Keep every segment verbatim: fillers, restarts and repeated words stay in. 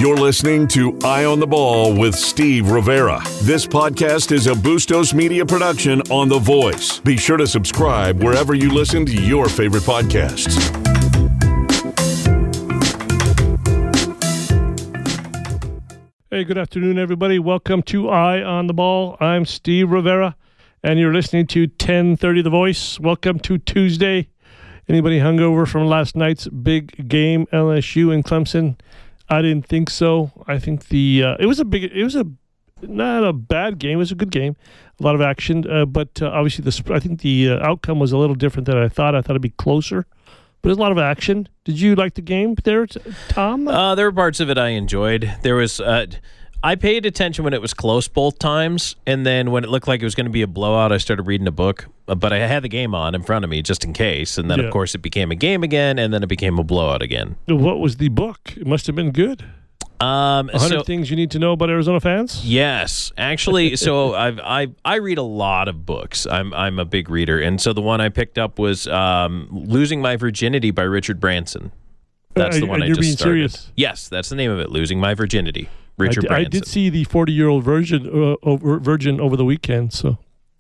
You're listening to Eye on the Ball with Steve Rivera. This podcast is a Bustos Media production on The Voice. Be sure to subscribe wherever you listen to your favorite podcasts. Hey, good afternoon, everybody. Welcome to Eye on the Ball. I'm Steve Rivera, and you're listening to ten thirty The Voice. Welcome to Tuesday. Anybody hungover from last night's big game, L S U and Clemson? I didn't think so. I think the uh, it was a big, it was a not a bad game. It was a good game, a lot of action. Uh, but uh, obviously, the I think the uh, outcome was a little different than I thought. I thought it'd be closer, but there's a lot of action. Did you like the game there, Tom? Uh, there were parts of it I enjoyed. There was. Uh, I paid attention when it was close both times, and then when it looked like it was going to be a blowout, I started reading a book. But I had the game on in front of me just in case, and then, yeah. of course, it became a game again, and then it became a blowout again. What was the book? It must have been good. Um, one hundred so, things you need to know about Arizona fans? Yes. Actually, so I've, I I read a lot of books. I'm I'm a big reader, and so the one I picked up was um, Losing My Virginity by Richard Branson. That's uh, the one I you're just being started. Serious? Yes, that's the name of it, Losing My Virginity. Richard I, d- Branson. I did see the forty-year-old virgin, uh, over, virgin over the weekend, so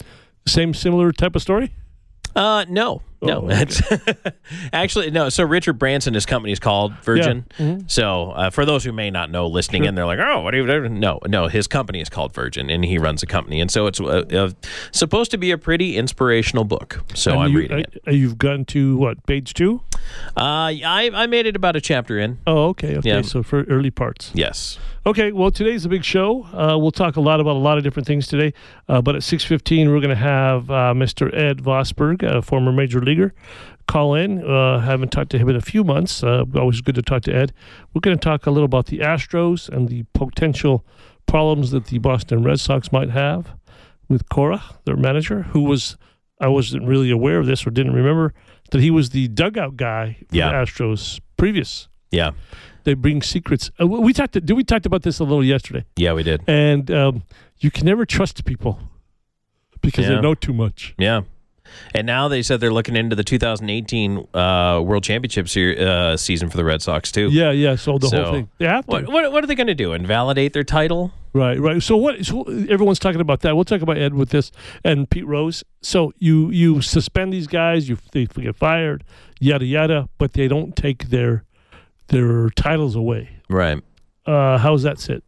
same similar type of story? Uh, no, no. Oh, okay. Actually, no. So Richard Branson, his company is called Virgin. Yeah. Mm-hmm. So uh, for those who may not know, listening Sure. in, they're like, oh, what are you doing? No, no. His company is called Virgin, and he runs a company. And so it's uh, uh, supposed to be a pretty inspirational book. So And I'm you, reading I, it. You've gotten to, what, page two? Uh, I, I made it about a chapter in. Oh, okay. Okay, Yeah. so for early parts. Yes. Okay, well, today's a big show. Uh, we'll talk a lot about a lot of different things today. Uh, but at six fifteen, we're going to have uh, Mister Ed Vosberg, a former major leaguer, call in. Uh, haven't talked to him in a few months. Uh, always good to talk to Ed. We're going to talk a little about the Astros and the potential problems that the Boston Red Sox might have with Cora, their manager, who was, I wasn't really aware of this or didn't remember, that he was the dugout guy for Yeah. the Astros previous. Yeah. They bring secrets. Uh, we talked. Did we talked about this a little yesterday? Yeah, we did. And um, you can never trust people because Yeah. they know too much. Yeah. And now they said they're looking into the two thousand eighteen uh, World Championship se- uh, season for the Red Sox, too. Yeah, yeah. So the So, whole thing. They have to. What, what, what are they going to do? Invalidate their title? Right, right. So what? So everyone's talking about that. We'll talk about Ed with this and Pete Rose. So you you suspend these guys, you they get fired, yada yada, but they don't take their their titles away. Right. Uh, how does that sit?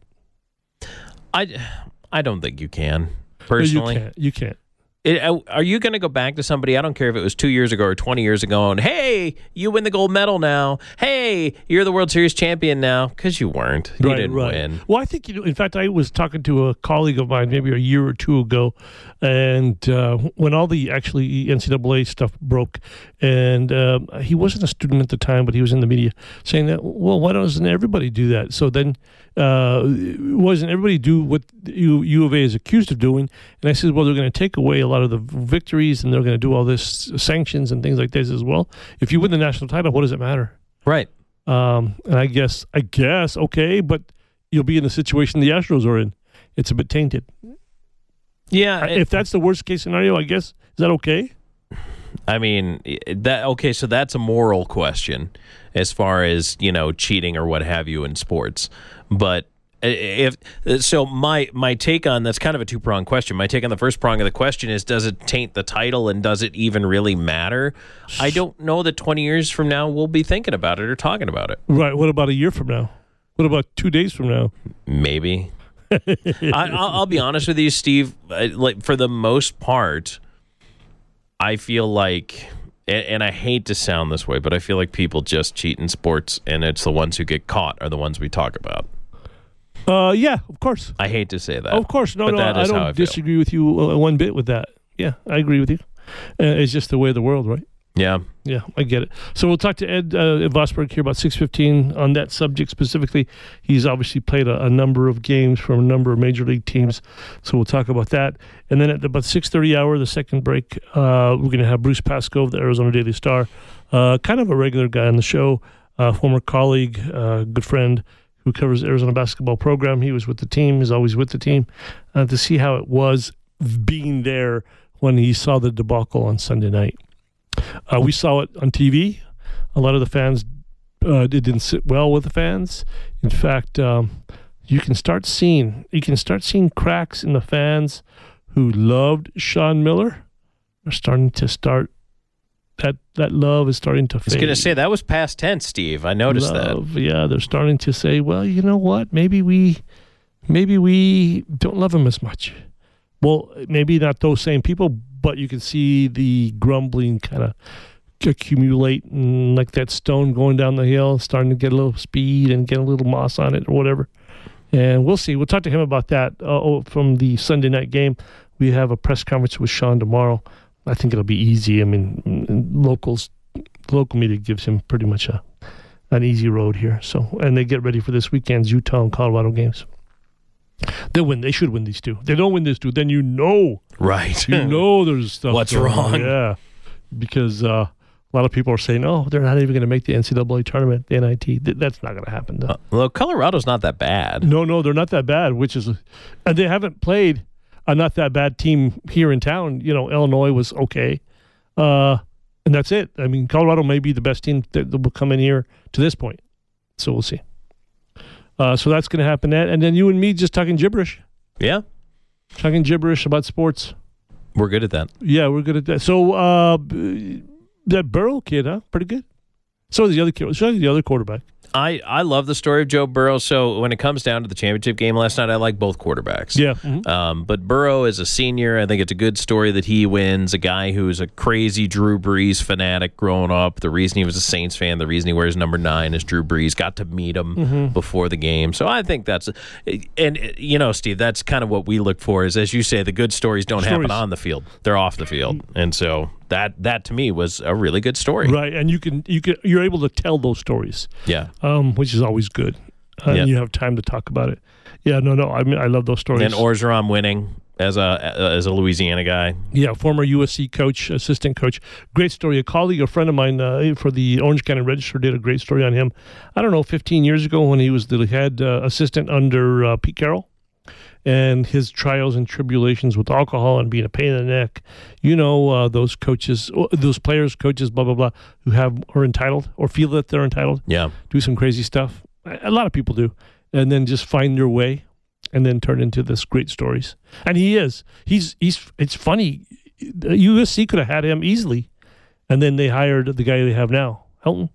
I, I don't think you can, personally. You can't. You can't. It, are you going to go back to somebody, I don't care if it was two years ago or twenty years ago, and, hey, you win the gold medal now. Hey, you're the World Series champion now. Because you weren't. You Right, didn't right. win. Well, I think, you know, in fact, I was talking to a colleague of mine maybe a year or two ago, and uh, when all the actually N C double A stuff broke, and um, he wasn't a student at the time, but he was in the media saying that, well, why doesn't everybody do that? So then, uh, wasn't everybody do what U, U of A is accused of doing? And I said, well, they're going to take away a lot of the victories, and they're going to do all this sanctions and things like this as well. If you win the national title, what does it matter? Right. Um, and I guess, I guess, okay, but you'll be in the situation the Astros are in. It's a bit tainted. Yeah. It, If that's the worst case scenario, I guess, is that okay? I mean, that okay, so that's a moral question as far as, you know, cheating or what have you in sports. But if so, my my take on that's kind of a two pronged question. My take on the first prong of the question is: does it taint the title, and does it even really matter? I don't know that twenty years from now we'll be thinking about it or talking about it. Right. What about a year from now? What about two days from now? Maybe. I, I'll, I'll be honest with you, Steve. Like for the most part, I feel like, and, and I hate to sound this way, but I feel like people just cheat in sports, and it's the ones who get caught are the ones we talk about. Uh, yeah, of course. I hate to say that. Of course. No, but no, that I is how don't I feel. disagree with you uh, one bit with that. Yeah, I agree with you. Uh, it's just the way of the world, right? Yeah. Yeah, I get it. So we'll talk to Ed uh, Vosberg here about six fifteen on that subject specifically. He's obviously played a, a number of games from a number of major league teams, so we'll talk about that. And then at about six thirty hour, the second break, uh, we're going to have Bruce Pascoe of the Arizona Daily Star, uh, kind of a regular guy on the show, uh, former colleague, uh, good friend, who covers the Arizona basketball program. He was with the team, is always with the team, uh, to see how it was being there when he saw the debacle on Sunday night. Uh, we saw it on T V. A lot of the fans uh, it didn't sit well with the fans. In fact, um, you can start seeing you can start seeing cracks in the fans who loved Sean Miller. Are starting to start that that love is starting to fade. I was going to say that was past tense, Steve. I noticed love, that. Yeah, they're starting to say, well, you know what? Maybe we maybe we don't love him as much. Well, maybe not those same people, but you can see the grumbling kind of accumulate, and like that stone going down the hill, starting to get a little speed and get a little moss on it or whatever. And we'll see. We'll talk to him about that uh, from the Sunday night game. We have a press conference with Sean tomorrow. I think it'll be easy. I mean, locals, local media gives him pretty much a an easy road here. So, and they get ready for this weekend's Utah and Colorado games. They win. They should win these two. They don't win this two, then you know, right? You know, there's stuff. What's going wrong? on. Yeah, because uh, a lot of people are saying, "Oh, they're not even going to make the N C double A tournament, the N I T." Th- that's not going to happen. Though. Uh, well, Colorado's not that bad. No, no, they're not that bad. Which is, and they haven't played a not that bad team here in town. You know, Illinois was okay, uh, and that's it. I mean, Colorado may be the best team that, that will come in here to this point. So we'll see. Uh, so that's going to happen. That, and then you and me just talking gibberish. Yeah, talking gibberish about sports. We're good at that. Yeah, we're good at that. So uh, that Burrow kid, huh? Pretty good. So the other kid. So the other quarterback. I, I love the story of Joe Burrow. So when it comes down to the championship game last night, I like both quarterbacks. Yeah. Mm-hmm. Um, but Burrow is a senior. I think it's a good story that he wins. A guy who's a crazy Drew Brees fanatic growing up. The reason he was a Saints fan, the reason he wears number nine is Drew Brees. Got to meet him mm-hmm. before the game. So I think that's – and, you know, Steve, that's kind of what we look for is, as you say, the good stories don't stories. happen on the field. They're off the field. And so – That that to me was a really good story, right? And you can you can you're able to tell those stories, yeah, um, which is always good. Uh, yep. And you have time to talk about it. Yeah, no, no, I mean I love those stories. And Orgeron winning as a as a Louisiana guy, yeah, former U S C coach, assistant coach. Great story. A colleague, a friend of mine uh, for the Orange County Register did a great story on him. I don't know, fifteen years ago when he was the head uh, assistant under uh, Pete Carroll. And his trials and tribulations with alcohol and being a pain in the neck. You know, uh, those coaches, those players, coaches, blah, blah, blah, who have are entitled or feel that they're entitled. Yeah. Do some crazy stuff. A lot of people do. And then just find their way and then turn into this great stories. And he is. He's, he's, it's funny. U S C could have had him easily. And then they hired the guy they have now, Helton.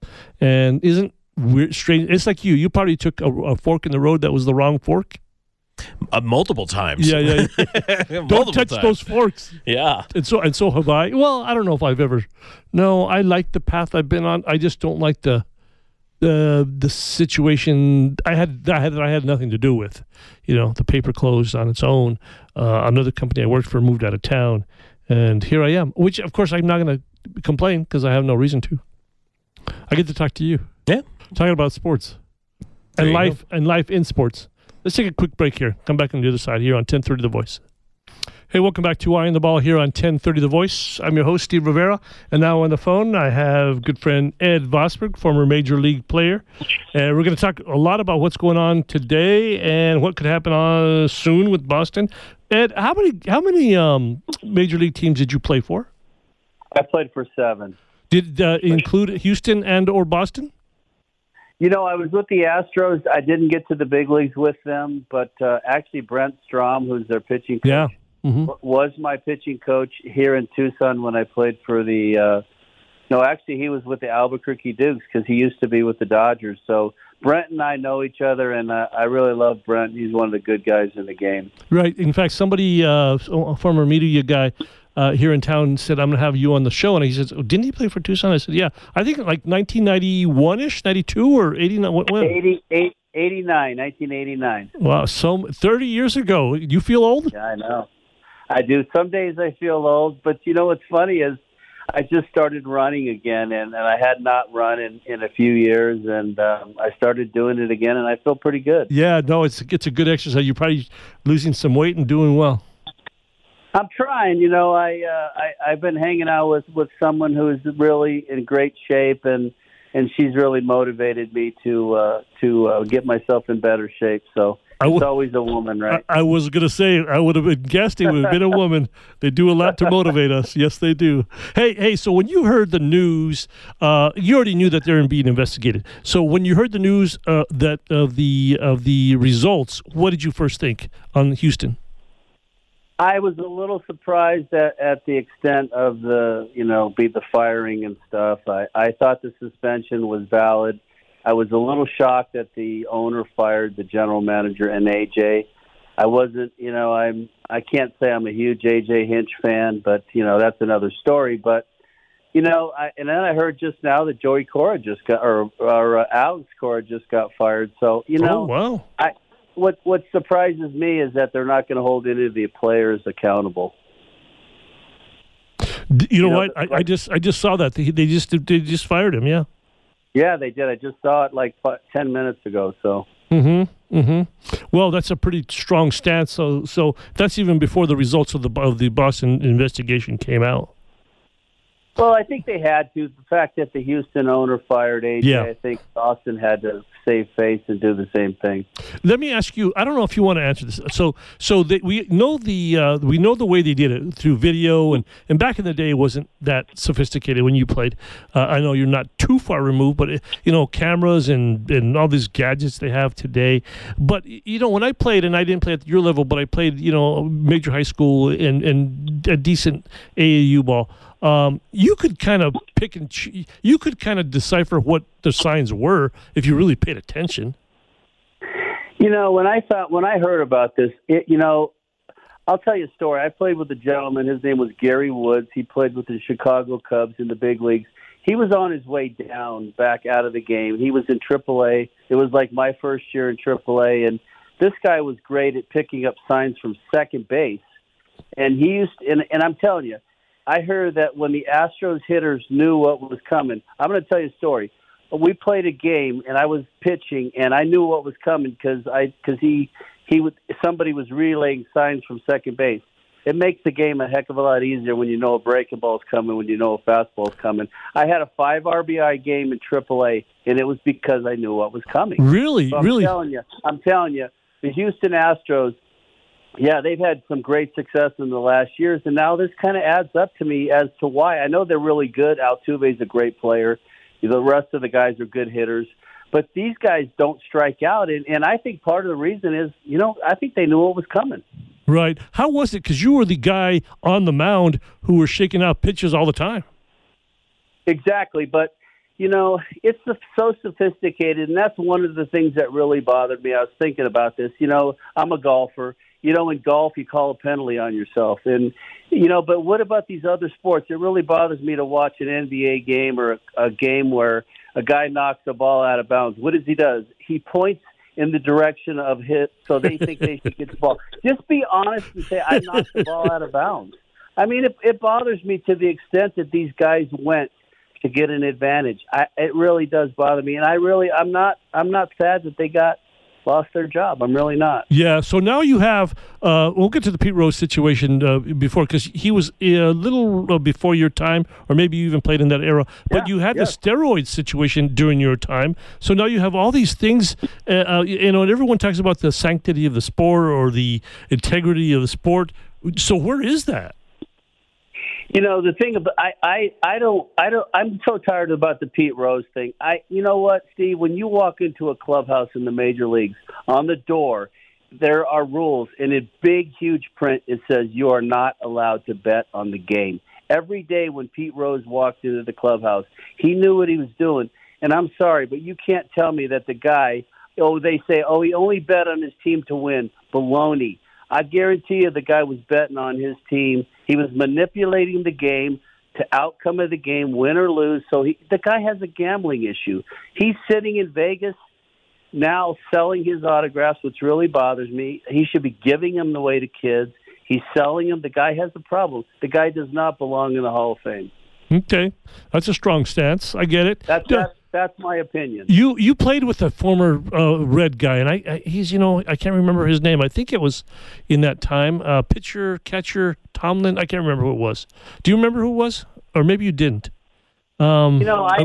And isn't weird, strange. It's like you. You probably took a, a fork in the road that was the wrong fork. Uh, multiple times. Yeah, yeah. yeah. Don't touch times. those forks. Yeah. And so and so have I. Well, I don't know if I've ever. No, I like the path I've been on. I just don't like the the the situation I had. I had I had nothing to do with. You know, the paper closed on its own. Uh, another company I worked for moved out of town, and here I am. Which, of course, I'm not going to complain because I have no reason to. I get to talk to you. Yeah. Talking about sports and life go. and life in sports. Let's take a quick break here. Come back on the other side here on ten thirty The Voice. Hey, welcome back to Eye on the Ball here on ten thirty The Voice. I'm your host, Steve Rivera. And now on the phone, I have good friend Ed Vosberg, former Major League player. And we're going to talk a lot about what's going on today and what could happen uh, soon with Boston. Ed, how many how many um, Major League teams did you play for? I played for seven. Did uh, include Houston and or Boston? You know, I was with the Astros. I didn't get to the big leagues with them, but uh, actually Brent Strom, who's their pitching coach, yeah. mm-hmm. was my pitching coach here in Tucson when I played for the uh, – no, actually he was with the Albuquerque Dukes because he used to be with the Dodgers. So Brent and I know each other, and uh, I really love Brent. He's one of the good guys in the game. Right. In fact, somebody, uh, a former media guy, Uh, here in town said, I'm going to have you on the show. And he says, oh, didn't he play for Tucson? I said, yeah. I think like nineteen ninety-one-ish, ninety-two or eighty-nine. What, when? eighty-eight, eighty-nine, nineteen eighty-nine. Wow, so thirty years ago. You feel old? Yeah, I know. I do. Some days I feel old. But, you know, what's funny is I just started running again, and, and I had not run in, in a few years. And um, I started doing it again, and I feel pretty good. Yeah, no, it's, it's a good exercise. You're probably losing some weight and doing well. I'm trying. You know, I, uh, I I've been hanging out with, with someone who is really in great shape, and and she's really motivated me to uh, to uh, get myself in better shape. So I w- it's always a woman, right? I, I was going to say, I would have been guessed it would have been a woman. They do a lot to motivate us. Yes, they do. Hey, hey. So when you heard the news, uh, you already knew that they're being investigated. So when you heard the news uh, that of the of the results, what did you first think on Houston? I was a little surprised at, at the extent of the, you know, be the firing and stuff. I, I thought the suspension was valid. I was a little shocked that the owner fired the general manager and A J. I wasn't, you know, I'm, I can't say I'm a huge A J Hinch fan, but, you know, that's another story. But, you know, I, and then I heard just now that Joey Cora just got, or, or uh, Alex Cora just got fired. So, you know, oh, wow. I, what, what surprises me is that they're not going to hold any of the players accountable. You know, you know what? I, I just I just saw that they, they just they just fired him. Yeah. Yeah, they did. I just saw it like ten minutes ago. So. Mm-hmm. Mm-hmm. Well, that's a pretty strong stance. So, so that's even before the results of the of the Boston investigation came out. Well, I think they had to. The fact that the Houston owner fired A J, Yeah. I think Boston had to save face and do the same thing. Let me ask you. I don't know if you want to answer this. So, so they, we know the uh, we know the way they did it through video, and, and back in the day, it wasn't that sophisticated when you played. Uh, I know you're not too far removed, but it, you know, cameras and, and all these gadgets they have today. But you know, when I played, and I didn't play at your level, but I played, you know, major high school and and a decent A A U ball. Um, you could kind of pick and ch- you could kind of decipher what the signs were if you really paid attention. You know, when I thought when I heard about this, it, you know, I'll tell you a story. I played with a gentleman. His name was Gary Woods. He played with the Chicago Cubs in the big leagues. He was on his way down back out of the game. He was in triple A. It was like my first year in triple A, and this guy was great at picking up signs from second base. And he used, and, and I'm telling you, I heard that when the Astros hitters knew what was coming, I'm going to tell you a story. We played a game, and I was pitching, and I knew what was coming because I because he he would somebody was relaying signs from second base. It makes the game a heck of a lot easier when you know a breaking ball is coming, when you know a fastball is coming. I had a five R B I game in triple A, and it was because I knew what was coming. Really, so I'm really. telling you, I'm telling you, the Houston Astros. Yeah, they've had some great success in the last years, and now this kind of adds up to me as to why. I know they're really good. Altuve's a great player. The rest of the guys are good hitters. But these guys don't strike out, and, and I think part of the reason is, you know, I think they knew what was coming. Right. How was it? Because you were the guy on the mound who were shaking out pitches all the time. Exactly, but, you know, it's so sophisticated, and that's one of the things that really bothered me. I was thinking about this. You know, I'm a golfer. You know, in golf, you call a penalty on yourself. And, you know, but what about these other sports? It really bothers me to watch an N B A game or a, a game where a guy knocks the ball out of bounds. What does he do? He points in the direction of hit so they think they should get the ball. Just be honest and say, I knocked the ball out of bounds. I mean, it, it bothers me to the extent that these guys went to get an advantage. I, it really does bother me. And I really, I'm not, I'm not sad that they got lost their job. I'm really not. Yeah, so now you have, uh, we'll get to the Pete Rose situation uh, before, because he was a little uh, before your time, or maybe you even played in that era, but Yeah, you had yeah. the steroid situation during your time, so now you have all these things, uh, uh, you know, and everyone talks about the sanctity of the sport or the integrity of the sport, so where is that? You know, the thing about I, I, I don't I don't I'm so tired about the Pete Rose thing. I you know what, Steve, when you walk into a clubhouse in the major leagues, on the door there are rules, and in big huge print it says you are not allowed to bet on the game. Every day when Pete Rose walked into the clubhouse, he knew what he was doing. And I'm sorry, but you can't tell me that the guy, oh, they say, oh, he only bet on his team to win. Baloney. I guarantee you the guy was betting on his team. He was manipulating the game to outcome of the game, win or lose. So he, the guy has a gambling issue. He's sitting in Vegas now selling his autographs, which really bothers me. He should be giving them away to kids. He's selling them. The guy has a problem. The guy does not belong in the Hall of Fame. Okay, that's a strong stance. I get it. That's, Uh, that's, that's my opinion. You you played with a former uh, Red guy, and I, I he's you know I can't remember his name. I think it was in that time uh, pitcher catcher Tomlin. I can't remember who it was. Do you remember who it was, or maybe you didn't? Um, You know, I, uh, I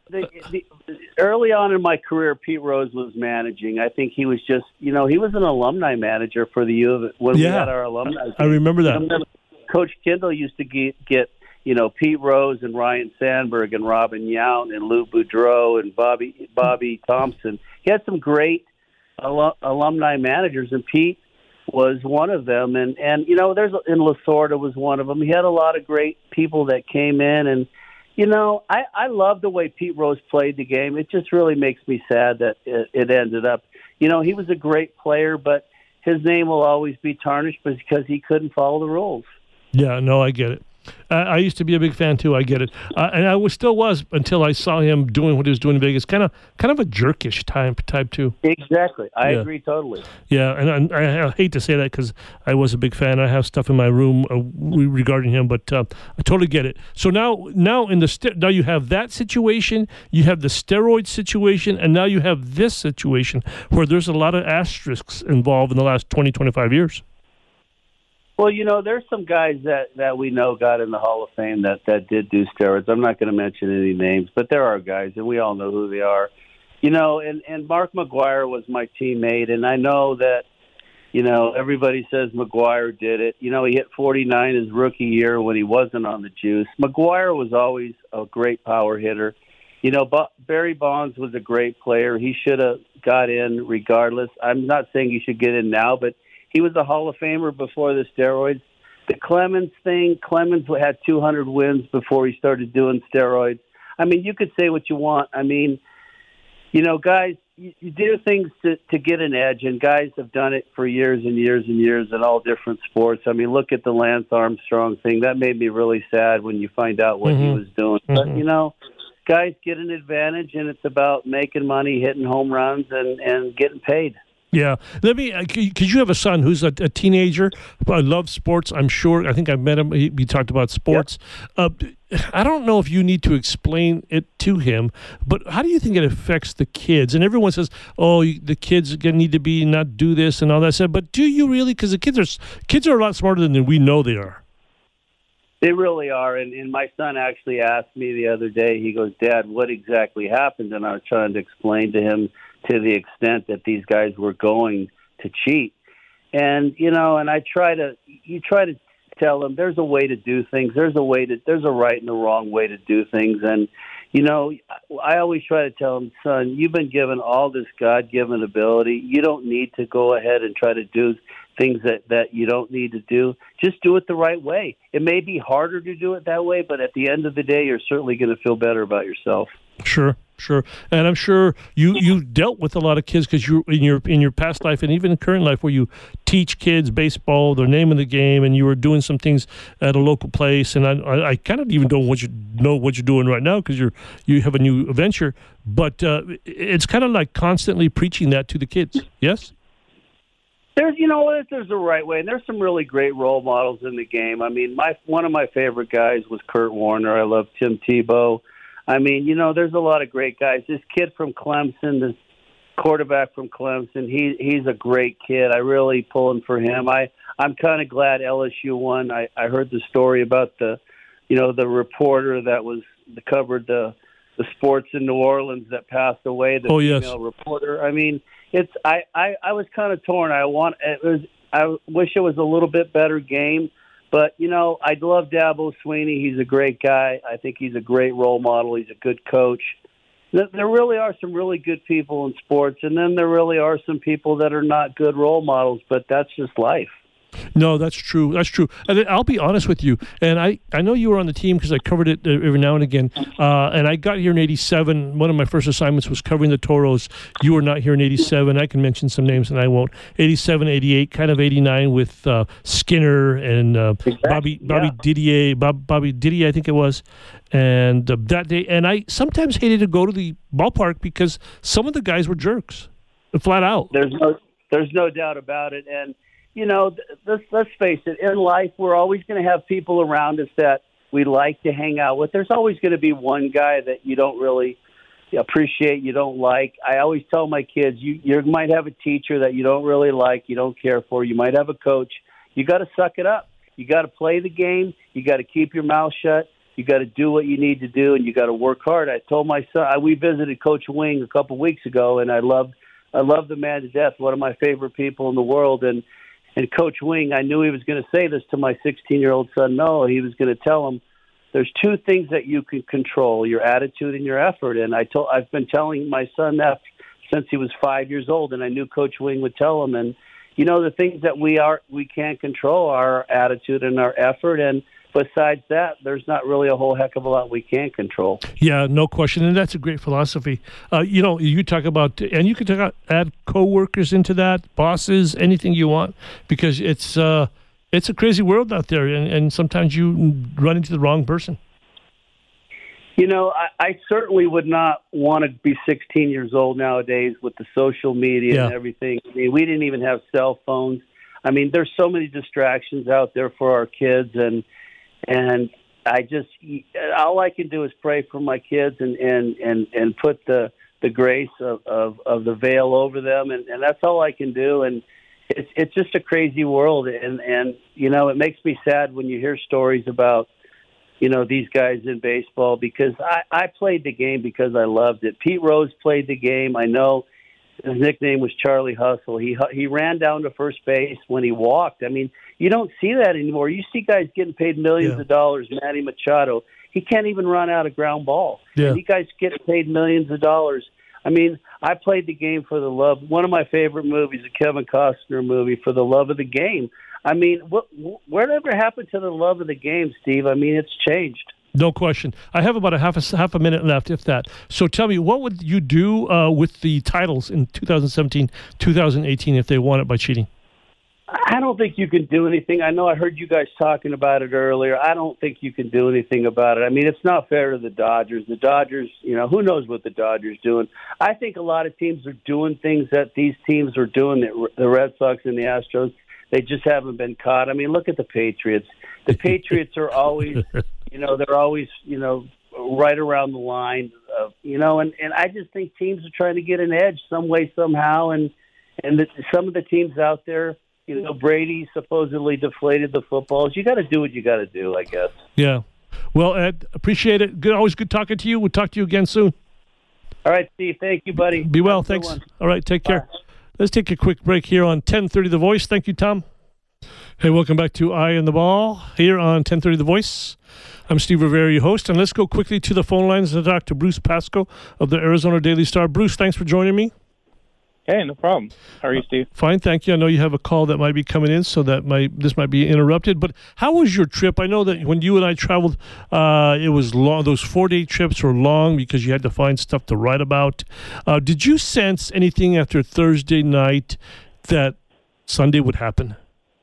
the, the, early on in my career, Pete Rose was managing. I think he was just, you know, he was an alumni manager for the U of when yeah. we had our alumni. I remember that. Remember Coach Kendall used to get, get, you know, Pete Rose and Ryan Sandberg and Robin Yount and Lou Boudreau and Bobby Bobby Thompson. He had some great al- alumni managers, and Pete was one of them. And, and you know, there's in Lasorda was one of them. He had a lot of great people that came in, and you know, I, I love the way Pete Rose played the game. It just really makes me sad that it, it ended up. You know, he was a great player, but his name will always be tarnished because he couldn't follow the rules. Yeah, no, I get it. Uh, I used to be a big fan too. I get it, uh, and I was still was until I saw him doing what he was doing in Vegas. Kind of, kind of a jerkish type, type too. Exactly, I yeah. agree totally. Yeah, and I, I hate to say that because I was a big fan. I have stuff in my room uh, regarding him, but uh, I totally get it. So now, now in the st- now you have that situation, you have the steroid situation, and now you have this situation where there's a lot of asterisks involved in the last twenty, twenty-five years. Well, you know, there's some guys that, that we know got in the Hall of Fame that, that did do steroids. I'm not going to mention any names, but there are guys, and we all know who they are. You know, and, and Mark McGwire was my teammate, and I know that, you know, everybody says McGwire did it. You know, he hit forty-nine his rookie year when he wasn't on the juice. McGwire was always a great power hitter. You know, but Barry Bonds was a great player. He should have got in regardless. I'm not saying he should get in now, but he was a Hall of Famer before the steroids. The Clemens thing, Clemens had two hundred wins before he started doing steroids. I mean, you could say what you want. I mean, you know, guys, you, you do things to, to get an edge, and guys have done it for years and years and years in all different sports. I mean, look at the Lance Armstrong thing. That made me really sad when you find out what mm-hmm. he was doing. Mm-hmm. But, you know, guys get an advantage, and it's about making money, hitting home runs, and, and getting paid. Yeah. Let me, because you have a son who's a, a teenager, I loves sports, I'm sure. I think I've met him. He, we talked about sports. Yep. Uh, I don't know if you need to explain it to him, but how do you think it affects the kids? And everyone says, oh, the kids need to be not do this and all that stuff. But do you really? Because the kids are kids are a lot smarter than we know they are. They really are. And, and my son actually asked me the other day, he goes, Dad, what exactly happened? And I was trying to explain to him to the extent that these guys were going to cheat. And, you know, and I try to, you try to tell them there's a way to do things. There's a way to, there's a right and a wrong way to do things. And, you know, I always try to tell them, son, you've been given all this God-given ability. You don't need to go ahead and try to do things that, that you don't need to do. Just do it the right way. It may be harder to do it that way, but at the end of the day, you're certainly going to feel better about yourself. Sure, sure, and I'm sure you, you dealt with a lot of kids because you in your in your past life and even in current life where you teach kids baseball, their name of the game, and you were doing some things at a local place. And I I, I kind of even don't want you know what you're doing right now because you're you have a new venture, but uh, it's kind of like constantly preaching that to the kids. Yes. There's, you know, there's a right way, and there's some really great role models in the game. I mean, my one of my favorite guys was Kurt Warner. I love Tim Tebow. I mean, you know, there's a lot of great guys. This kid from Clemson, this quarterback from Clemson, he he's a great kid. I really pulling for him. I I'm kind of glad L S U won. I I heard the story about the, you know, the reporter that was that covered the the sports in New Orleans that passed away. The oh, female yes. reporter. I mean, it's I, I I was kind of torn. I want it was I wish it was a little bit better game. But, you know, I love Dabo Swinney. He's a great guy. I think he's a great role model. He's a good coach. There really are some really good people in sports, and then there really are some people that are not good role models, but that's just life. No, that's true. That's true. And I'll be honest with you. And I, I know you were on the team because I covered it every now and again. Uh, and I got here in eighty-seven. One of my first assignments was covering the Toros. You were not here in eighty-seven. I can mention some names and I won't. eighty-seven, eighty-eight, kind of eighty-nine with uh, Skinner and uh, exactly. Bobby Bobby yeah. Didier. Bob, Bobby Didier, I think it was. And uh, that day. And I sometimes hated to go to the ballpark because some of the guys were jerks. Flat out. There's no, there's no doubt about it. And you know, let's, let's face it, in life, we're always going to have people around us that we like to hang out with. There's always going to be one guy that you don't really appreciate, you don't like. I always tell my kids, you, you might have a teacher that you don't really like, you don't care for. You might have a coach. You got to suck it up. You got to play the game. You got to keep your mouth shut. You got to do what you need to do, and you got to work hard. I told my son, I, we visited Coach Wing a couple weeks ago, and I loved, I loved the man to death. One of my favorite people in the world, and and Coach Wing, I knew he was going to say this to my sixteen-year-old son. No, he was going to tell him, there's two things that you can control: your attitude and your effort. And I told, I've been telling my son that since he was five years old, and I knew Coach Wing would tell him. And you know, the things that we are we can't control are our attitude and our effort. And besides that, there's not really a whole heck of a lot we can't control. Yeah, no question, and that's a great philosophy. Uh, you know, you talk about, and you can talk about, add coworkers into that, bosses, anything you want, because it's uh, it's a crazy world out there, and, and sometimes you run into the wrong person. You know, I, I certainly would not want to be sixteen years old nowadays with the social media Yeah. and everything. I mean, we didn't even have cell phones. I mean, there's so many distractions out there for our kids, and and I just all I can do is pray for my kids and and and, and put the the grace of, of, of the veil over them, and, and that's all I can do. And it's it's just a crazy world, and and you know, it makes me sad when you hear stories about, you know, these guys in baseball, because I, I played the game because I loved it. Pete Rose played the game. I know his nickname was Charlie Hustle. He he ran down to first base when he walked. I mean, you don't see that anymore. You see guys getting paid millions Yeah. of dollars. Manny Machado, he can't even run out a ground ball. Yeah. And you guys get paid millions of dollars. I mean, I played the game for the love. One of my favorite movies, a Kevin Costner movie, For the Love of the Game. I mean, what, whatever happened to the love of the game, Steve? I mean, it's changed. No question. I have about a half a half a minute left, if that. So tell me, what would you do uh, with the titles in two thousand seventeen, two thousand eighteen if they won it by cheating? I don't think you can do anything. I know I heard you guys talking about it earlier. I don't think you can do anything about it. I mean, it's not fair to the Dodgers. The Dodgers, you know, who knows what the Dodgers doing? I think a lot of teams are doing things that these teams are doing, that the Red Sox and the Astros. They just haven't been caught. I mean, look at the Patriots. The Patriots are always, you know, they're always, you know, right around the line, of, you know, and, and I just think teams are trying to get an edge some way, somehow. And, and the, some of the teams out there, you know, Brady supposedly deflated the footballs. You got to do what you got to do, I guess. Yeah. Well, Ed, appreciate it. Good, always good talking to you. We'll talk to you again soon. All right, Steve. Thank you, buddy. Be well. Have a good Thanks. one. All right. Take care. Bye. Let's take a quick break here on ten thirty The Voice. Thank you, Tom. Hey, welcome back to Eye on the Ball here on ten thirty The Voice. I'm Steve Rivera, your host, and let's go quickly to the phone lines and talk to Bruce Pasco of the Arizona Daily Star. Bruce, thanks for joining me. Hey, no problem. How are you, Steve? Uh, fine, thank you. I know you have a call that might be coming in, so that might this might be interrupted. But how was your trip? I know that when you and I traveled, uh, it was long. Those four-day trips were long because you had to find stuff to write about. Uh, did you sense anything after Thursday night that Sunday would happen?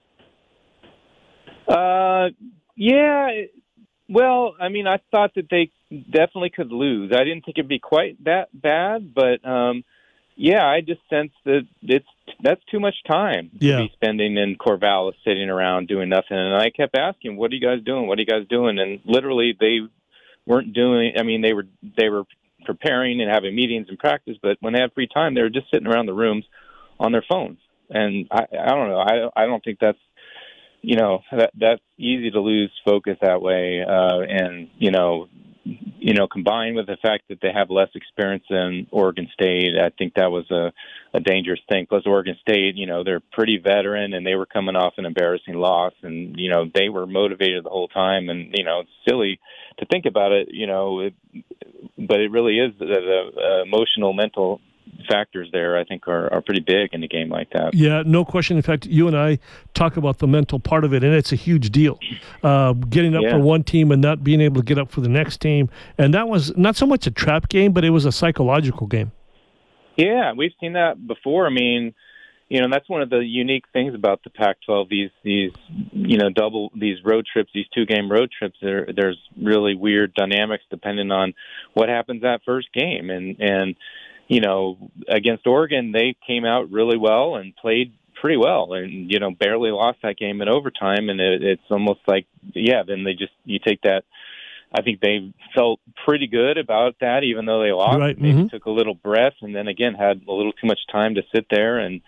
Uh, yeah. Well, I mean, I thought that they definitely could lose. I didn't think it'd be quite that bad, but um, yeah, I just sensed that it's that's too much time Yeah. to be spending in Corvallis, sitting around doing nothing. And I kept asking, "What are you guys doing? What are you guys doing?" And literally, they weren't doing. I mean, they were they were preparing and having meetings and practice, but when they had free time, they were just sitting around the rooms on their phones. And I, I don't know. I I don't think that's you know that that's easy to lose focus that way. Uh, and you know. You know, combined with the fact that they have less experience than Oregon State, I think that was a, a dangerous thing. Plus, Oregon State, you know, they're pretty veteran, and they were coming off an embarrassing loss, and, you know, they were motivated the whole time. And, you know, it's silly to think about it, you know, it, but it really is the, the emotional, mental factors there, I think, are, are pretty big in a game like that. Yeah, no question. In fact, you and I talk about the mental part of it, and it's a huge deal. Uh, getting up Yeah. for one team and not being able to get up for the next team. And that was not so much a trap game, but it was a psychological game. Yeah, we've seen that before. I mean, you know, that's one of the unique things about the Pac twelve. These, these, you know, double these road trips, these two-game road trips. There, there's really weird dynamics depending on what happens that first game. And and you know, against Oregon, they came out really well and played pretty well, and you know, barely lost that game in overtime. And it, it's almost like, yeah, then they just you take that. I think they felt pretty good about that, even though they lost. Right. Maybe Mm-hmm. took a little breath, and then again had a little too much time to sit there and,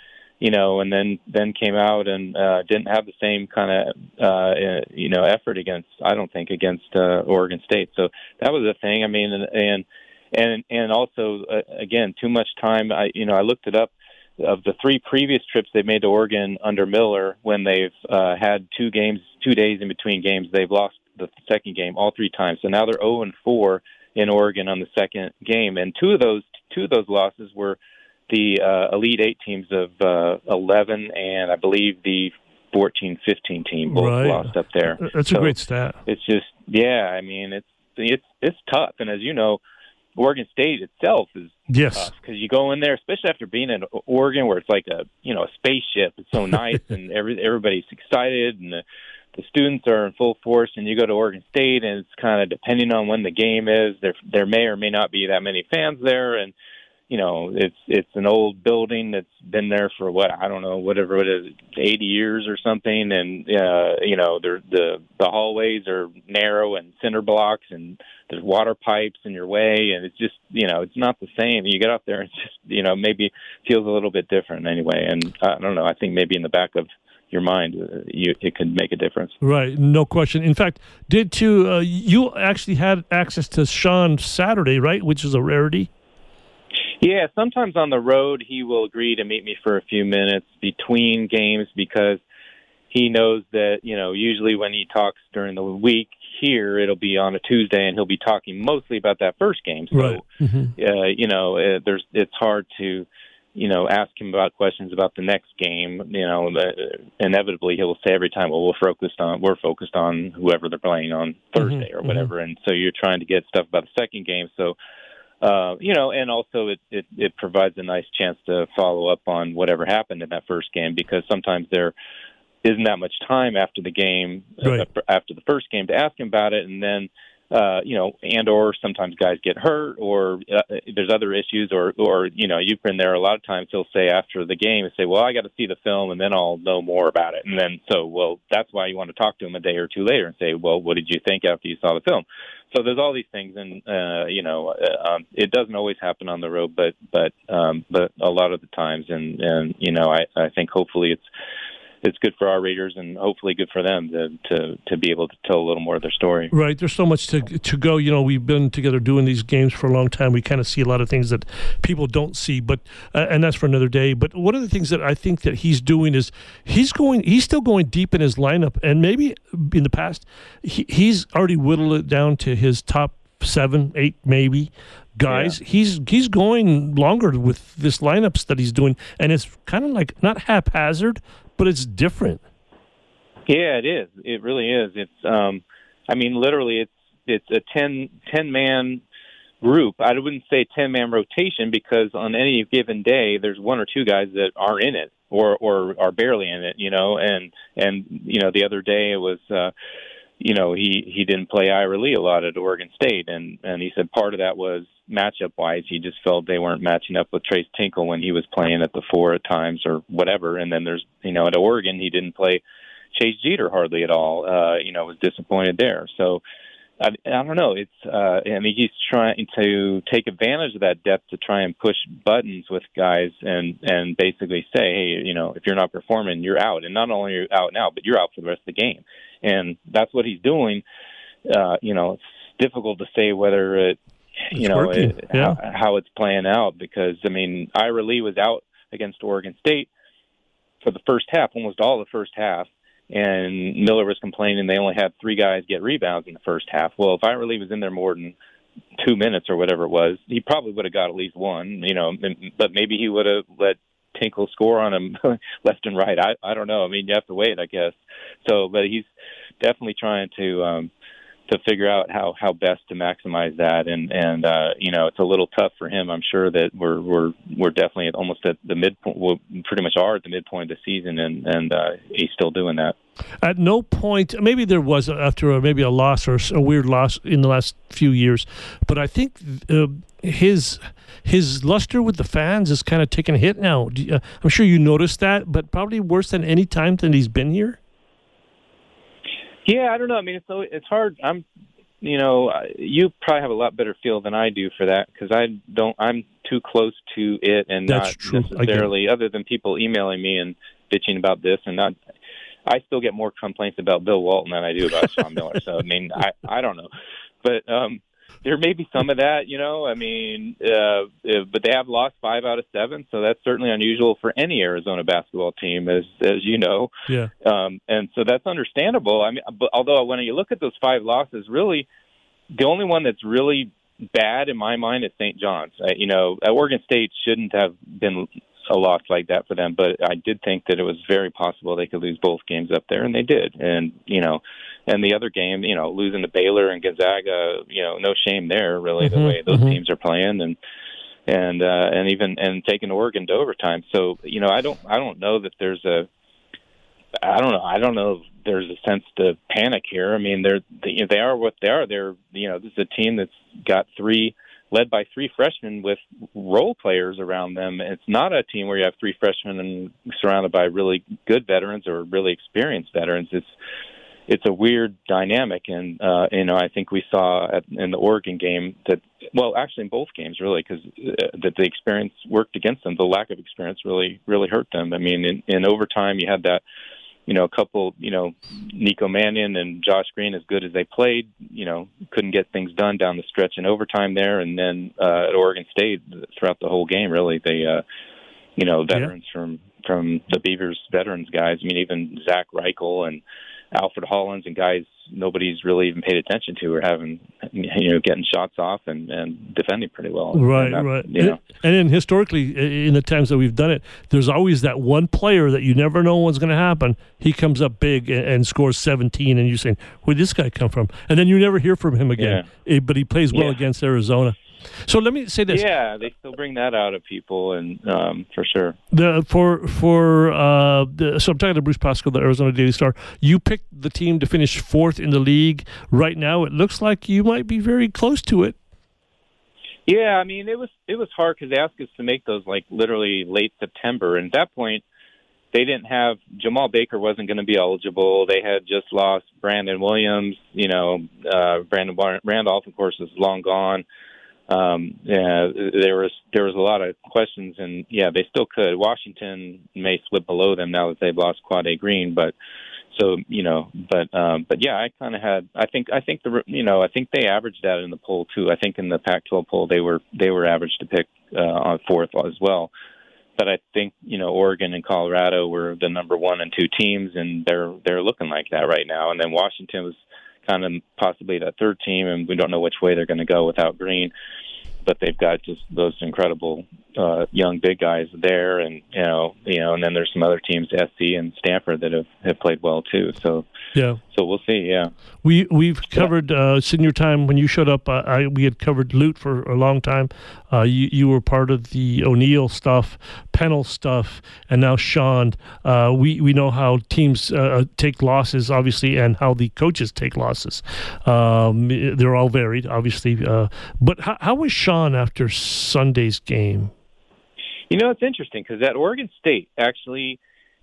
you know, and then then came out and uh, didn't have the same kind of uh, you know effort against, I don't think, against uh, Oregon State. So that was a thing. I mean, and and and, and also uh, again, too much time. I you know I looked it up. Of the three previous trips they made to Oregon under Miller, when they've uh, had two games, two days in between games, they've lost the second game all three times. So now they're oh and four in Oregon on the second game, and two of those two of those losses were the uh, Elite Eight teams of uh, eleven, and I believe the fourteen fifteen team both right. lost up there. That's so a great stat. It's just, yeah, I mean, it's it's it's tough, and as you know, Oregon State itself is yes tough because you go in there, especially after being in Oregon, where it's like a you know a spaceship. It's so nice, and every everybody's excited, and the the students are in full force. And you go to Oregon State, and it's kind of depending on when the game is. There there may or may not be that many fans there, and you know it's it's an old building that's been there for what I don't know whatever it is, eighty years or something, and uh, you know the the the hallways are narrow and cinder blocks, and there's water pipes in your way, and it's just, you know, it's not the same. You get out there and it's just, you know, maybe feels a little bit different anyway. And I don't know, I think maybe in the back of your mind, uh, you, it could make a difference. Right, no question. In fact, did too, uh, you actually had access to Sean Saturday, right, which is a rarity? Yeah, sometimes on the road he will agree to meet me for a few minutes between games because he knows that, you know, usually when he talks during the week here, it'll be on a Tuesday, and he'll be talking mostly about that first game. So, right. mm-hmm. uh, you know, uh, there's it's hard to, you know, ask him about questions about the next game. You know, uh, inevitably he will say every time, "Well, we're focused on we're focused on whoever they're playing on Thursday mm-hmm. or whatever." Mm-hmm. And so you're trying to get stuff about the second game. So. Uh, you know, and also it, it, it provides a nice chance to follow up on whatever happened in that first game, because sometimes there isn't that much time after the game, right. uh, after the first game, to ask him about it, and then uh, you know, and or sometimes guys get hurt, or uh, there's other issues, or or you know, you've been there a lot of times. He'll say after the game, say, "Well, I got to see the film, and then I'll know more about it." And then so, well, that's why you want to talk to him a day or two later and say, "Well, what did you think after you saw the film?" So there's all these things, and uh, you know, uh, um, it doesn't always happen on the road, but but um, but a lot of the times, and and you know, I, I think hopefully it's it's good for our readers, and hopefully good for them to, to to be able to tell a little more of their story. Right. There's so much to to go. You know, we've been together doing these games for a long time. We kind of see a lot of things that people don't see, but uh, and that's for another day. But one of the things that I think that he's doing is he's going, he's still going deep in his lineup, and maybe in the past he, he's already whittled it down to his top seven, eight, maybe guys. Yeah. He's he's going longer with this lineups that he's doing, and it's kind of like not haphazard, but it's different. Yeah, it is. It really is. It's, um, I mean, literally, it's it's a ten, ten-man group. I wouldn't say ten-man rotation, because on any given day, there's one or two guys that are in it or or are barely in it, you know. And, and you know, the other day it was, uh, you know, he, he didn't play Ira Lee a lot at Oregon State, and, and he said part of that was matchup-wise. He just felt they weren't matching up with Trace Tinkle when he was playing at the four at times or whatever. And then there's, you know, at Oregon, he didn't play Chase Jeter hardly at all. Uh, you know, was disappointed there. So, I, I don't know. It's, uh, I mean, he's trying to take advantage of that depth to try and push buttons with guys and, and basically say, hey, you know, if you're not performing, you're out. And not only are you out now, but you're out for the rest of the game. And that's what he's doing. Uh, you know, it's difficult to say whether it, you it's know, it, yeah. how, how it's playing out, because, I mean, Ira Lee was out against Oregon State for the first half, almost all the first half, and Miller was complaining they only had three guys get rebounds in the first half. Well, if Ira Lee was in there more than two minutes or whatever it was, he probably would have got at least one, you know, but maybe he would have let Tinkle score on him left and right. I, I don't know. I mean, you have to wait, I guess. So, but he's definitely trying to um, to figure out how, how best to maximize that, and and uh, you know, it's a little tough for him. I'm sure that we're we're we're definitely at almost at the midpoint. We pretty much are at the midpoint of the season, and and uh, he's still doing that. At no point, maybe there was after a, maybe a loss or a weird loss in the last few years, but I think uh, his his luster with the fans is kind of taking a hit now. Uh, I'm sure you noticed that, but probably worse than any time that he's been here. Yeah, I don't know. I mean, it's it's hard. I'm you know, you probably have a lot better feel than I do for that because I don't. I'm too close to it and That's not true. necessarily other than people emailing me and bitching about this and not. I still get more complaints about Bill Walton than I do about Sean Miller. So I mean, I I don't know, but um, there may be some of that. You know, I mean, uh, but they have lost five out of seven, so that's certainly unusual for any Arizona basketball team, as as you know. Yeah. Um, and so that's understandable. I mean, but although when you look at those five losses, really, the only one that's really bad in my mind is Saint John's. Uh, you know, Oregon State shouldn't have been a loss like that for them, but I did think that it was very possible they could lose both games up there, and they did. And, you know, and the other game, you know, losing to Baylor and Gonzaga, you know, no shame there, really, mm-hmm, the way those mm-hmm. teams are playing, and and uh, and even and taking Oregon to overtime. So, you know, I don't I don't know that there's a I don't know I don't know if there's a sense to panic here. I mean, they're they, they are what they are. They're you know, this is a team that's got three. led by three freshmen with role players around them. It's not a team where you have three freshmen and surrounded by really good veterans or really experienced veterans. It's it's a weird dynamic, and uh, you know I think we saw at, in the Oregon game that well, actually in both games really, because uh, that the experience worked against them. The lack of experience really really hurt them. I mean, in, in overtime you had that. You know, a couple, you know, Nico Mannion and Josh Green, as good as they played, you know, couldn't get things done down the stretch in overtime there. And then uh, at Oregon State, throughout the whole game, really, they, uh, you know, veterans yeah. from, from the Beavers veterans guys. I mean, even Zach Reichel and Alfred Hollins and guys nobody's really even paid attention to are having, you know, getting shots off and, and defending pretty well. Right, that, right. You know. And then historically, in the times that we've done it, there's always that one player that you never know what's going to happen. He comes up big and, and scores seventeen, and you're saying, where did this guy come from? And then you never hear from him again. Yeah. But he plays well yeah. against Arizona. So let me say this. Yeah, they still bring that out of people, and um, for sure. The for for uh, the, so I'm talking to Bruce Pascal, the Arizona Daily Star. You picked the team to finish fourth in the league. Right now, it looks like you might be very close to it. Yeah, I mean, it was it was hard because they asked us to make those like literally late September, and at that point, they didn't have Jamal Baker wasn't going to be eligible. They had just lost Brandon Williams. You know, uh, Brandon Randolph, of course, is long gone. Um, yeah, there was there was a lot of questions, and yeah, they still could. Washington may slip below them now that they've lost Quade Green, but so you know, but um, but yeah, I kind of had. I think I think the you know I think they averaged that in the poll too. I think in the Pac twelve poll they were they were averaged to pick uh, on fourth as well. But I think you know Oregon and Colorado were the number one and two teams, and they're they're looking like that right now. And then Washington was kind of possibly that third team, and we don't know which way they're going to go without Green. But they've got just those incredible uh, young big guys there, and you know, you know, and then there's some other teams, S C and Stanford, that have, have played well too. So yeah, so we'll see. Yeah, we we've covered uh, senior time when you showed up. Uh, I we had covered Lute for a long time. Uh, you you were part of the O'Neill stuff, Pennell stuff, and now Sean. Uh, we we know how teams uh, take losses, obviously, and how the coaches take losses. Um, they're all varied, obviously. Uh, but how, how was Sean after Sunday's game? You know, it's interesting because at Oregon State, actually,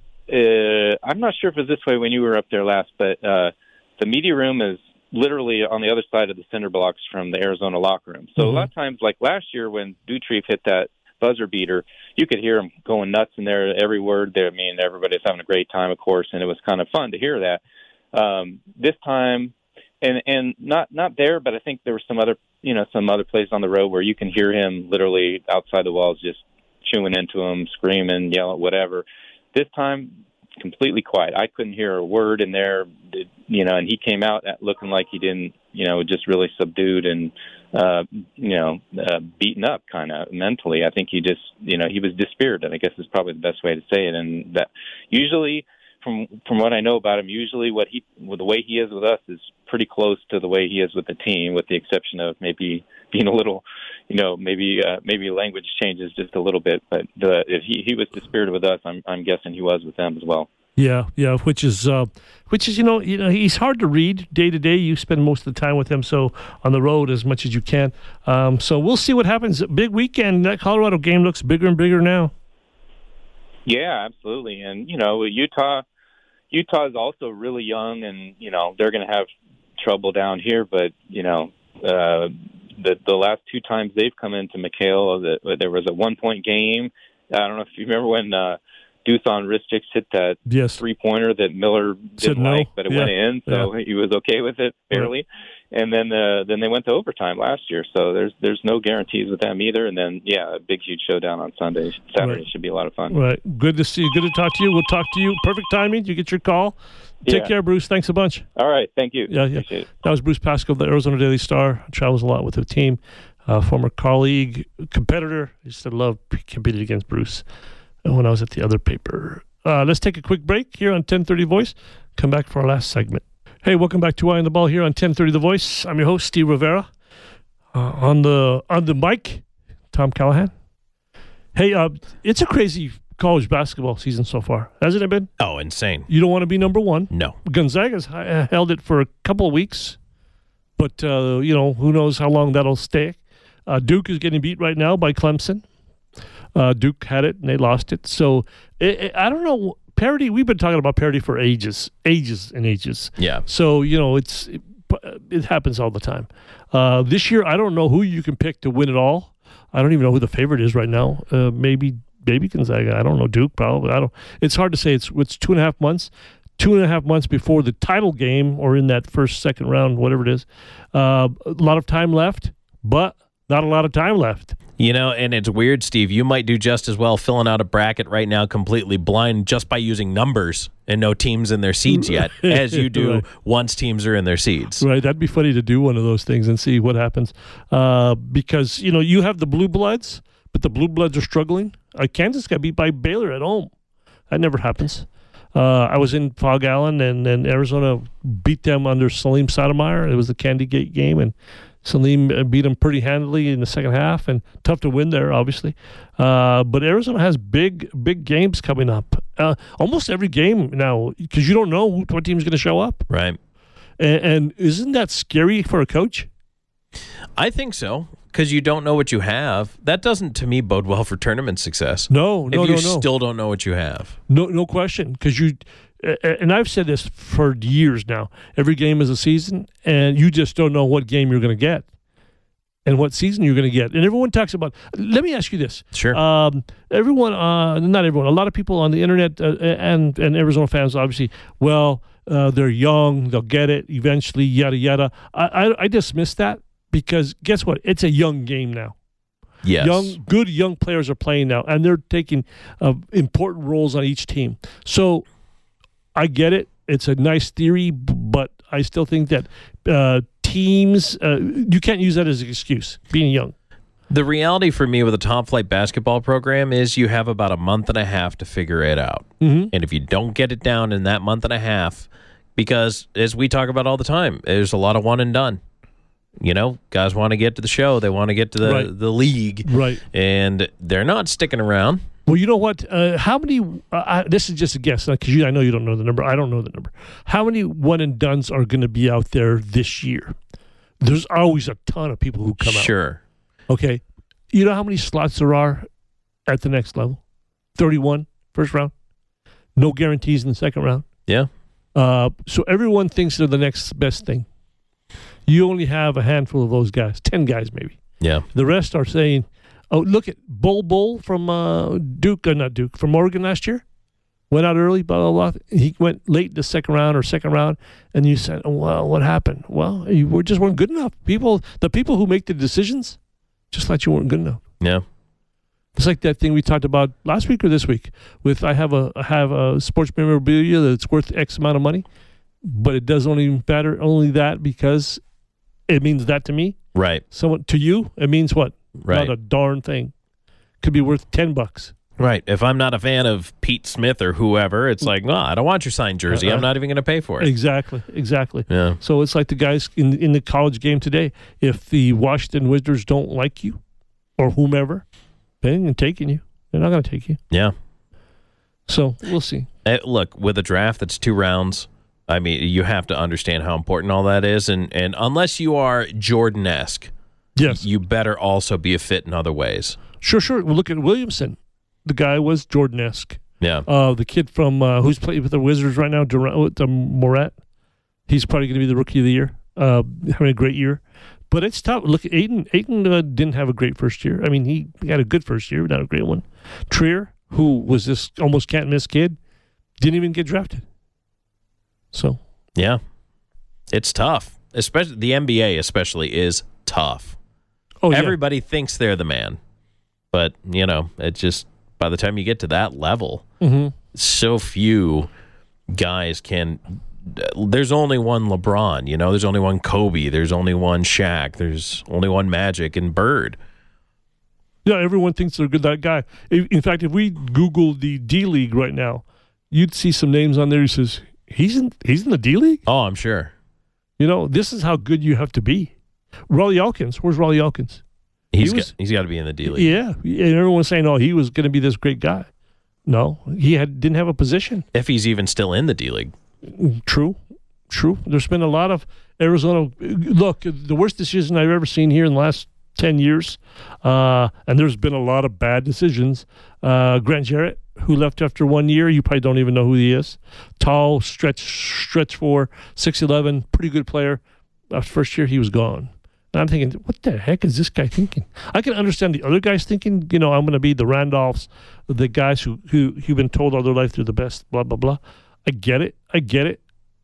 uh, I'm not sure if it was this way when you were up there last, but uh, the media room is literally on the other side of the cinder blocks from the Arizona locker room. So mm-hmm. a lot of times, like last year when Dutrief hit that buzzer beater, you could hear him going nuts in there, every word there. I mean, everybody's having a great time, of course, and it was kind of fun to hear that. Um, this time, and and not not there, but I think there were some other, you know, some other places on the road where you can hear him literally outside the walls just chewing into him, screaming, yelling, whatever. This time, completely quiet. I couldn't hear a word in there, you know, and he came out looking like he didn't, you know, just really subdued and, uh, you know, uh, beaten up kind of mentally. I think he just, you know, he was dispirited, I guess is probably the best way to say it. And that usually, from from what I know about him, usually what he, well, the way he is with us is pretty close to the way he is with the team, with the exception of maybe being a little, you know, maybe uh, maybe language changes just a little bit. But the, if he, he was dispirited with us, I'm I'm guessing he was with them as well. Yeah, yeah, which is uh, which is you know you know he's hard to read day to day. You spend most of the time with him, so on the road as much as you can. Um, so we'll see what happens. Big weekend. That Colorado game looks bigger and bigger now. Yeah, absolutely. And you know, Utah, Utah is also really young, and you know they're going to have trouble down here, but you know, uh, the the last two times they've come into McHale, the, there was a one point game. I don't know if you remember when uh, Dusan Ristic hit that yes. three pointer that Miller Said didn't no. like, but it yeah. went in, so yeah. he was okay with it barely. Right. And then uh, then they went to overtime last year, so there's there's no guarantees with them either. And then yeah, a big huge showdown on Sunday. Saturday right. should be a lot of fun. Right. Good to see you. Good to talk to you. We'll talk to you. Perfect timing. You get your call. Take yeah. care, Bruce. Thanks a bunch. All right. Thank you. Yeah, yeah. Appreciate it. That was Bruce Pascal of the Arizona Daily Star. Travels a lot with the team. Uh, former colleague, competitor. I used to love competing against Bruce when I was at the other paper. Uh, let's take a quick break here on ten thirty Voice. Come back for our last segment. Hey, welcome back to Eye on the Ball here on ten thirty The Voice. I'm your host, Steve Rivera. Uh, on the on the mic, Tom Callahan. Hey, uh, it's a crazy college basketball season so far, hasn't it been? Oh, insane. You don't want to be number one. No. Gonzaga's h- held it for a couple of weeks, but, uh, you know, who knows how long that'll stay. Uh, Duke is getting beat right now by Clemson. Uh, Duke had it, and they lost it. So, it, it, I don't know. Parity, we've been talking about parity for ages, ages and ages. Yeah. So, you know, it's it, it happens all the time. Uh, this year, I don't know who you can pick to win it all. I don't even know who the favorite is right now. Uh, maybe maybe Gonzaga. I don't know. Duke, probably. I don't. It's hard to say. It's it's two and a half months. Two and a half months before the title game or in that first, second round, whatever it is. Uh, a lot of time left, but not a lot of time left. You know, and it's weird, Steve. You might do just as well filling out a bracket right now completely blind just by using numbers and no teams in their seeds yet as you do right. once teams are in their seeds. Right. That'd be funny to do one of those things and see what happens. Uh, because, you know, you have the Blue Bloods, but the Blue Bloods are struggling. Uh, Kansas got beat by Baylor at home. That never happens. Uh, I was in Fog Allen, and, and Arizona beat them under Salim Sotomayor. It was the Candy Gate game, and Salim beat them pretty handily in the second half, and tough to win there, obviously. Uh, but Arizona has big, big games coming up. Uh, almost every game now, because you don't know what team's going to show up. Right. And, and isn't that scary for a coach? I think so, because you don't know what you have. That doesn't, to me, bode well for tournament success. No, no, if you no, no. still don't know what you have. No, no question. Because you, and I've said this for years now. Every game is a season, and you just don't know what game you're going to get, and what season you're going to get. And everyone talks about. Let me ask you this. Sure. Um, everyone, uh, not everyone. A lot of people on the internet uh, and and Arizona fans, obviously. Well, uh, they're young. They'll get it eventually. Yada yada. I, I I dismiss that. Because guess what? It's a young game now. Yes. Young, good young players are playing now, and they're taking uh, important roles on each team. So I get it. It's a nice theory, but I still think that uh, teams, uh, you can't use that as an excuse, being young. The reality for me with a top-flight basketball program is you have about a month and a half to figure it out. Mm-hmm. And if you don't get it down in that month and a half, because as we talk about all the time, there's a lot of one and done. You know, guys want to get to the show. They want to get to the, Right. the league. Right. And they're not sticking around. Well, you know what? Uh, how many, uh, I, this is just a guess, because I know you don't know the number. I don't know the number. How many one and dones are going to be out there this year? There's always a ton of people who come out. Sure. Okay. You know how many slots there are at the next level? thirty-one, first round. No guarantees in the second round. Yeah. Uh, so everyone thinks they're the next best thing. You only have a handful of those guys, ten guys maybe. Yeah. The rest are saying, oh, look at Bull Bull from uh, Duke, uh, not Duke, from Oregon last year. Went out early, blah, blah, blah. He went late the second round or second round, and you said, oh, well, what happened? Well, you were just weren't good enough. People, the people who make the decisions just thought you weren't good enough. Yeah. It's like that thing we talked about last week or this week with I have a I have a sports memorabilia that's worth X amount of money, but it doesn't even matter only that because it means that to me. Right. Someone to you, it means what? Right. Not a darn thing. Could be worth ten bucks. Right. If I'm not a fan of Pete Smith or whoever, it's like, well, I don't want your signed jersey. Uh, I'm not even going to pay for it. Exactly. Exactly. Yeah. So it's like the guys in in the college game today. If the Washington Wizards don't like you or whomever, they ain't taking you. They're not going to take you. Yeah. So we'll see. Uh, look, with a draft that's two rounds, I mean, you have to understand how important all that is. And, and unless you are Jordan-esque, Yes. you better also be a fit in other ways. Sure, sure. Well, look at Williamson. The guy was Jordan-esque. Yeah. Uh, the kid from uh, who's playing with the Wizards right now, Durant, uh, Morat. He's probably going to be the rookie of the year. uh, having a great year. But it's tough. Look, Ayton, Ayton uh, didn't have a great first year. I mean, he, he had a good first year, not a great one. Trier, who was this almost can't-miss kid, didn't even get drafted. So, yeah, it's tough. Especially the N B A, especially is tough. oh, Everybody yeah. thinks they're the man, but you know, it just by the time you get to that level, mm-hmm. so few guys can. There's only one LeBron, you know. There's only one Kobe. There's only one Shaq. There's only one Magic and Bird. Yeah, everyone thinks they're good. That guy. In fact, if we Google the D League right now, you'd see some names on there. Who says he's in he's in the D League. Oh, I'm sure. You know, this is how good you have to be. Raleigh Elkins, where's Raleigh Elkins? He's he was, got, he's got to be in the D League. Yeah, and everyone's saying, "Oh, he was going to be this great guy." No, he had didn't have a position. If he's even still in the D League. True, true. There's been a lot of Arizona. Look, the worst decision I've ever seen here in the last ten years, uh, and there's been a lot of bad decisions. Uh, Grant Jarrett, who left after one year, you probably don't even know who he is. Tall, stretch, stretch four, six eleven, pretty good player. After first year, he was gone. And I'm thinking, what the heck is this guy thinking? I can understand the other guys thinking, you know, I'm going to be the Randolphs, the guys who, who, who've been told all their life they're the best, blah, blah, blah. I get it. I get it.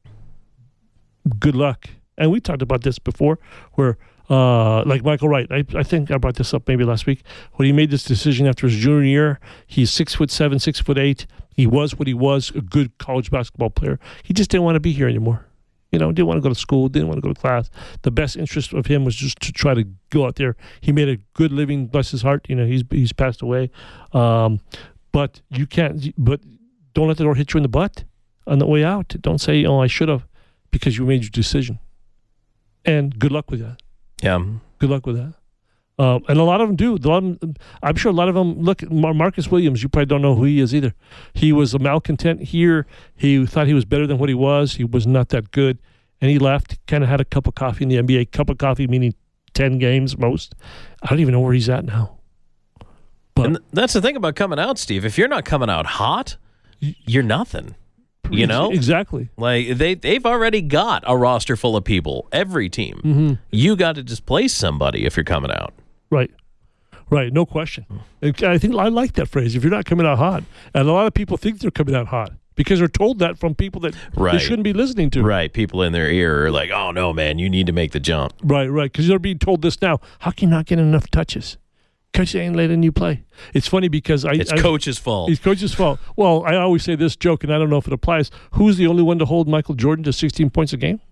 Good luck. And we talked about this before where, uh, like Michael Wright, I, I think I brought this up maybe last week, when he made this decision after his junior year. He's six foot seven, six foot eight. He was what he was, a good college basketball player. He just didn't want to be here anymore. You know, didn't want to go to school, didn't want to go to class. The best interest of him was just to try to go out there. He made a good living, bless his heart. You know, he's he's passed away. Um, but you can't, but don't let the door hit you in the butt on the way out. Don't say, oh, I should have, because you made your decision. And good luck with that. Yeah. Good luck with that. Um, and a lot of them do. A lot of them, I'm sure a lot of them, look, Mar- Marcus Williams, you probably don't know who he is either. He was a malcontent here. He thought he was better than what he was. He was not that good. And he left, kind of had a cup of coffee in the N B A. Cup of coffee meaning ten games most. I don't even know where he's at now. But and that's the thing about coming out, Steve. If you're not coming out hot, you're nothing. You know? Exactly. Like, they, they've already got a roster full of people, every team. Mm-hmm. You got to displace somebody if you're coming out. Right. Right. No question. And I think I like that phrase, if you're not coming out hot. And a lot of people think they're coming out hot because they're told that from people that right. they shouldn't be listening to. Right. People in their ear are like, oh, no, man, you need to make the jump. Right, right. Because they're being told this now. How can you not get enough touches? Coach ain't letting you play. It's funny because I... It's I, coach's fault. It's coach's fault. Well, I always say this joke, and I don't know if it applies. Who's the only one to hold Michael Jordan to sixteen points a game?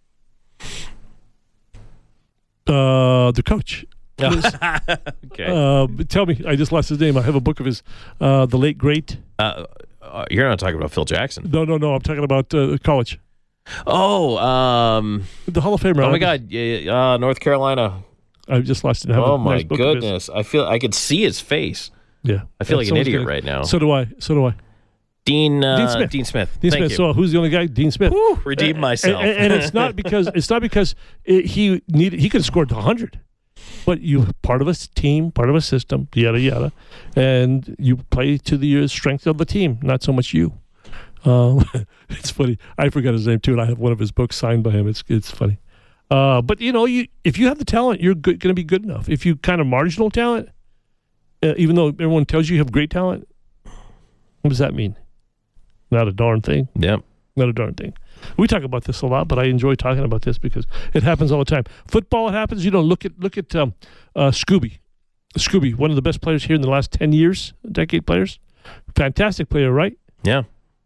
Uh, the coach. Okay. Uh, tell me. I just lost his name. I have a book of his, uh, the late, great... Uh, uh, you're not talking about Phil Jackson. No, no, no. I'm talking about uh, college. Oh, um... The Hall of Famer. Oh, my God. Uh, North Carolina. I just lost it. Oh, my nice goodness. I feel I could see his face. Yeah. I feel like an idiot gonna, right now. So do I. So do I. Dean, uh, Dean Smith. Dean Smith. Dean Thank Smith. you. So who's the only guy? Dean Smith. Woo, redeemed uh, myself. And, and it's not because it's not because it, he needed. He could have scored one hundred, but you part of a team, part of a system, yada yada, and you play to the strength of the team, not so much you. Um, it's funny. I forgot his name too, and I have one of his books signed by him. It's it's funny. Uh, but you know, you if you have the talent, you're going to be good enough. If you kind of marginal talent, uh, even though everyone tells you you have great talent, what does that mean? Not a darn thing. Yep. Not a darn thing. We talk about this a lot, but I enjoy talking about this because it happens all the time. Football, it happens. You know, look at look at um, uh, Scooby. Scooby, one of the best players here in the last ten years, decade players. Fantastic player, right? Yeah.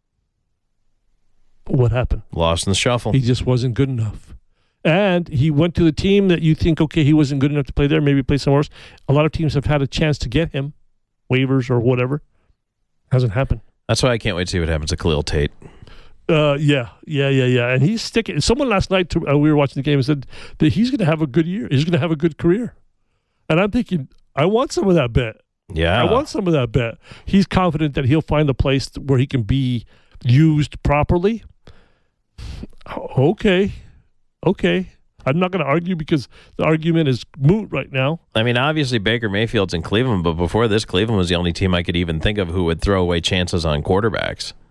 What happened? Lost in the shuffle. He just wasn't good enough. And he went to the team that you think, okay, he wasn't good enough to play there, maybe play somewhere else. A lot of teams have had a chance to get him, waivers or whatever. Hasn't happened. That's why I can't wait to see what happens to Khalil Tate. Uh, yeah, yeah, yeah, yeah. And he's sticking. Someone last night, to, uh, we were watching the game and said that he's going to have a good year. He's going to have a good career. And I'm thinking, I want some of that bet. Yeah. I want some of that bet. He's confident that he'll find a place where he can be used properly. Okay. Okay. I'm not going to argue because the argument is moot right now. I mean, obviously Baker Mayfield's in Cleveland, but before this, Cleveland was the only team I could even think of who would throw away chances on quarterbacks.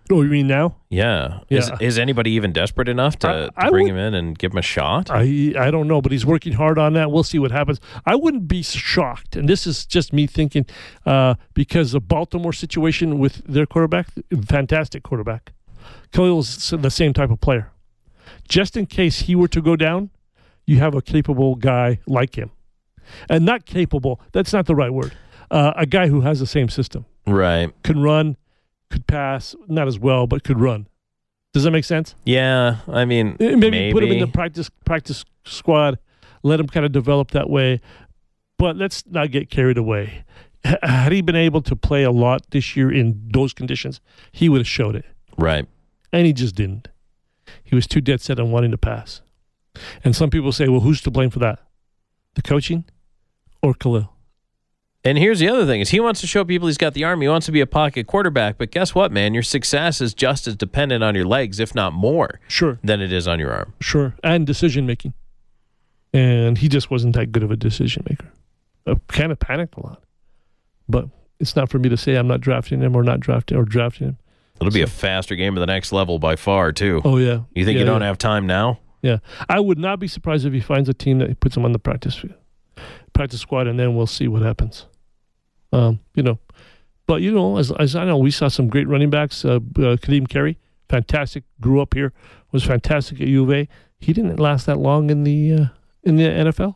Oh, you mean now? Yeah. Yeah. Is is anybody even desperate enough to, I- to I bring would- him in and give him a shot? I I don't know, but he's working hard on that. We'll see what happens. I wouldn't be shocked, and this is just me thinking, uh, because the Baltimore situation with their quarterback, fantastic quarterback. Khalil's the same type of player. Just in case he were to go down, you have a capable guy like him. And not capable, that's not the right word. Uh, a guy who has the same system. Right. Can run, could pass, not as well, but could run. Does that make sense? Yeah. I mean, Maybe, maybe. put him in the practice practice squad, let him kind of develop that way. But let's not get carried away. H- had he been able to play a lot this year in those conditions, he would have showed it. Right. And he just didn't. He was too dead set on wanting to pass. And some people say, well, who's to blame for that? The coaching or Khalil? And here's the other thing is he wants to show people he's got the arm. He wants to be a pocket quarterback. But guess what, man? Your success is just as dependent on your legs, if not more, Sure. than it is on your arm. Sure. And decision making. And he just wasn't that good of a decision maker. I kind of panicked a lot. But it's not for me to say I'm not drafting him or not drafting or drafting him. It'll be a faster game of the next level by far, too. Oh, yeah. You think yeah, you don't yeah. have time now? Yeah. I would not be surprised if he finds a team that puts him on the practice field, practice squad, and then we'll see what happens. Um, you know, but, you know, as, as I know, we saw some great running backs. Uh, uh, Kadeem Carey, fantastic, grew up here, was fantastic at U of A. He didn't last that long in the uh, in the N F L.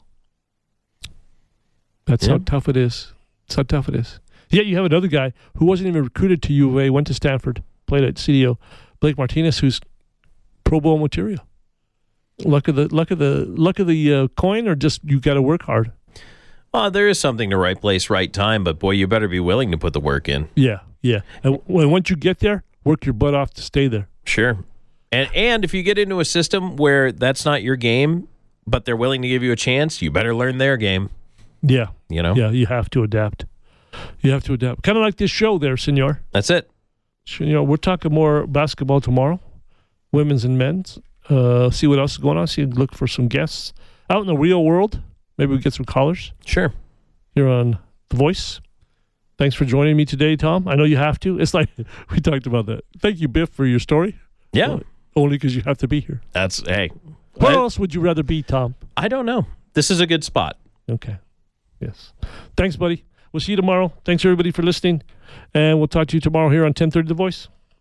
That's Yeah. how tough it is. That's how tough it is. Yet you have another guy who wasn't even recruited to U of A, went to Stanford, played at C D O, Blake Martinez, who's Pro Bowl material. Luck of the luck of the luck of the uh, coin, or just you got to work hard. Well, there is something to right place, right time, but boy, you better be willing to put the work in. Yeah, yeah. And when once you get there, work your butt off to stay there. Sure. And and if you get into a system where that's not your game, but they're willing to give you a chance, you better learn their game. Yeah, You know? yeah. You have to adapt. You have to adapt. Kind of like this show, there, Senor. That's it. Senor, we're talking more basketball tomorrow, women's and men's. Uh, see what else is going on. See, look for some guests out in the real world. Maybe we get some callers Sure. here on The Voice. Thanks for joining me today, Tom. I know you have to. It's like we talked about that. Thank you, Biff, for your story. Yeah. Well, only because you have to be here. That's, hey. Where I, else would you rather be, Tom? I don't know. This is a good spot. Okay. Yes. Thanks, buddy. We'll see you tomorrow. Thanks, everybody, for listening. And we'll talk to you tomorrow here on ten thirty The Voice.